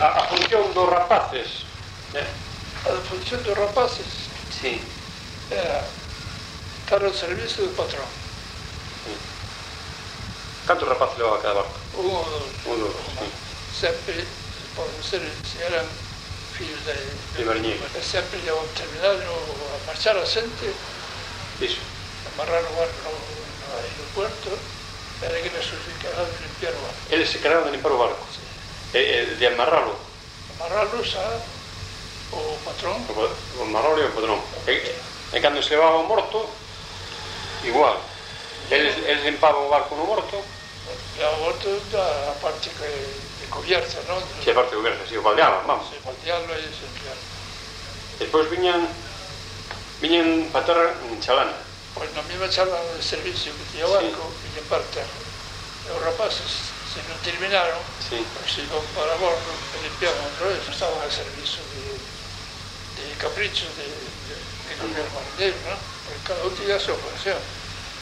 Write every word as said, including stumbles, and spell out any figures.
a, a función dos rapaces, eh? A función dos rapaces sí. era estar ao servicio do patrón. Sí. Cantos rapaces levaba cada barco? Un ou dos. Un ou dos, sí. Sempre, pode ser, se eran fillos de, de mariñeiros. Sempre ao terminar, a marchar a xente, iso, amarrar o barco no, no aeropuerto, era que nos encargaban de limpiar o barco. Eles se encargaban de limpar o barco? Sí. E, e, de amarralo? Amarralos a o patrón. O, o amarralo e o patrón. E, e cando se levaba o morto, igual. Eles, eles limpaban o barco no morto. E o morto da parte que, de cubierta, non? Si, a parte de cubierta, si, o baldeaban, vamos. Se baldealo e se limpiar. Despois viñan, viñan para terra en chalana. Pois na mesma chala de servicio que tinha o barco, sí. Viñan para terra. E os rapaces, se non terminaron, sí. Pois se iban para bordo e limpiaban outra vez. Estaban a servicio de, de caprichos de, de, de gobierno marinero, non? Porque cada un tiña a súa función.